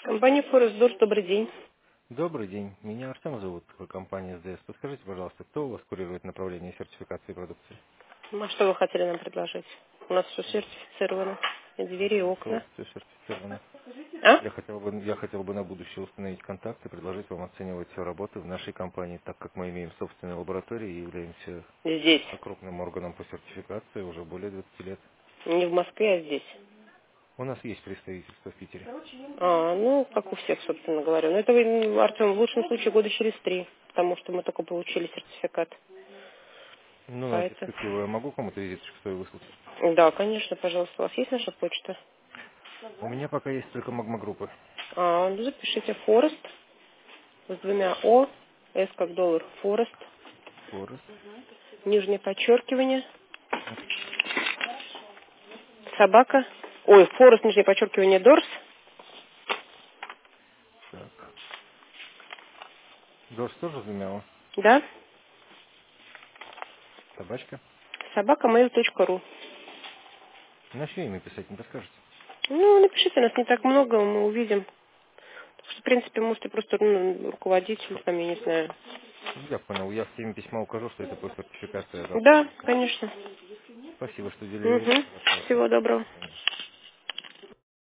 Компания Форестдорс, добрый день. Добрый день. Меня Артем зовут, компания СДС. Подскажите, пожалуйста, кто у вас курирует направление сертификации продукции? Ну, а что вы хотели нам предложить? У нас все сертифицировано. И двери, и окна. Все сертифицировано. А? Я хотел бы на будущее установить контакт и предложить вам оценивать все работы в нашей компании, так как мы имеем собственную лабораторию и являемся Здесь. крупным органом по сертификации уже более 20 лет. Не в Москве, а здесь. У нас есть представительство в Питере. Ну, как у всех, собственно говоря. Но это, вы, Артем, в лучшем случае года через 3, потому что мы только получили сертификат. Ну, на Поэтому. перспективу я могу кому-то визиточку свою выслать? Да, конечно, пожалуйста. У вас есть наша почта? У меня пока есть только магма-группы. Ну, запишите Форест с двумя О, С как доллар, Форест, Форест. нижнее подчеркивание, собака, Форест, нижнее подчеркивание, Дорс, Так. Дорс тоже замяла. да, Собачка. собака mail.ru. На чье имя писать, не подскажете? Ну, напишите, нас не так много, мы увидим. Так что, в принципе, можете просто руководитель, там, я не знаю. Я понял. Я в теме письма укажу, что это по сертификации. Да, конечно. Спасибо, что уделили время. Угу. Хорошего дня. Всего До доброго. свидания.